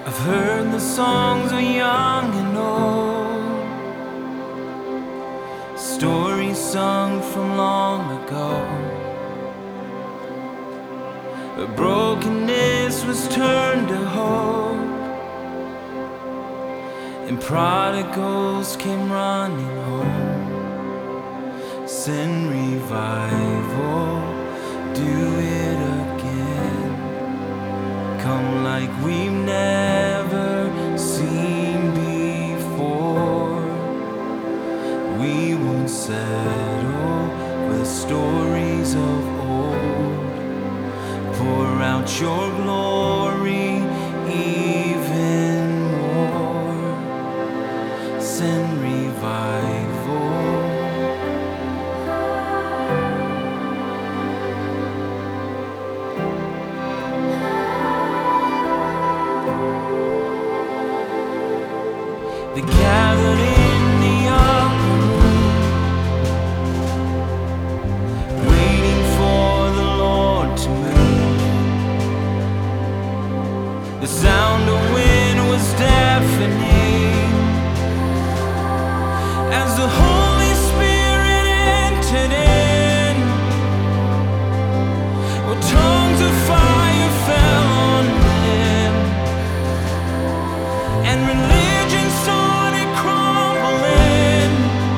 I've heard the songs of young and old, stories sung from long ago, where brokenness was turned to hope, and prodigals came running home. Send revival, do it again. Come like we've never seen before. We won't settle for the stories of old. Pour out your glory even more. Send revival. They gathered in the upper room, waiting for the Lord to move. The sound of wind was deafening as the Holy Spirit entered in. Well, tongues of fire fell on them, and religion started crumbling.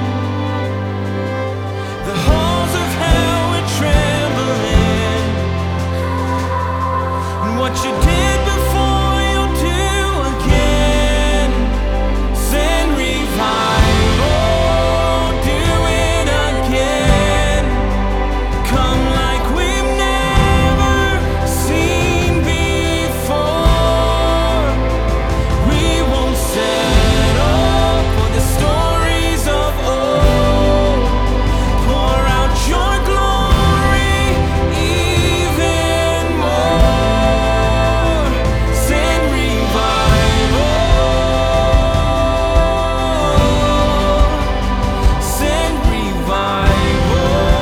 The halls of hell were trembling. And what you did before, you'll do again. Send revival, do it again. Come like we've never seen before. We won't settle for the stories of old. Pour out your glory even more. Send revival. Send revival.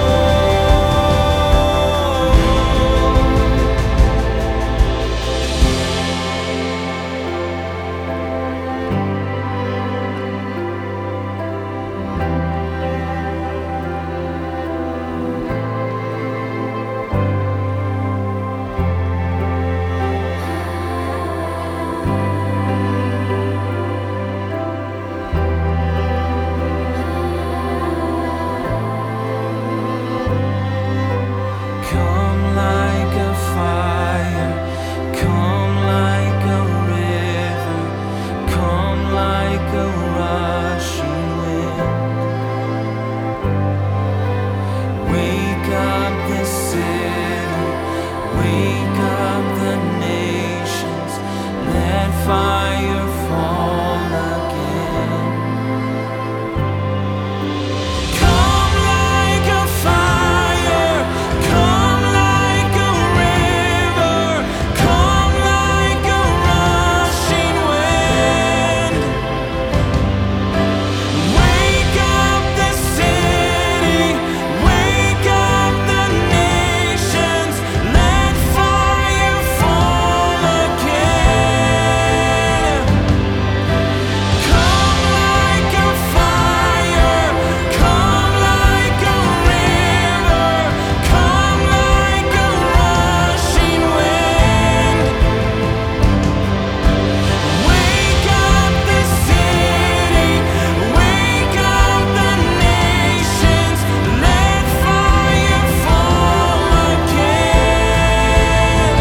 Come like a fire, come like a river, come like a rushing wind. Wake up the city, wake up the nations, let fire fall again. Come like a fire, come like a river, come like a rushing wind. Wake up the city, wake up the nations, let fire fall again. Come like a fire, come like a river, come like a rushing wind. Wake up the city, wake up the nations, let fire fall again.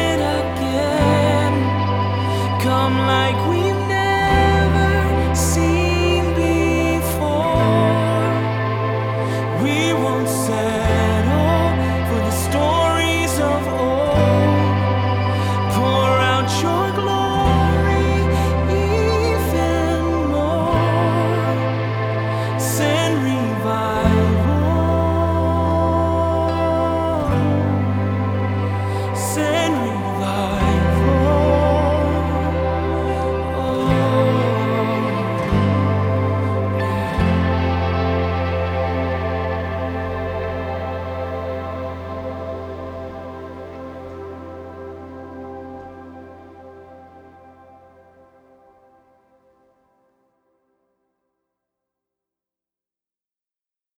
Come like we've never seen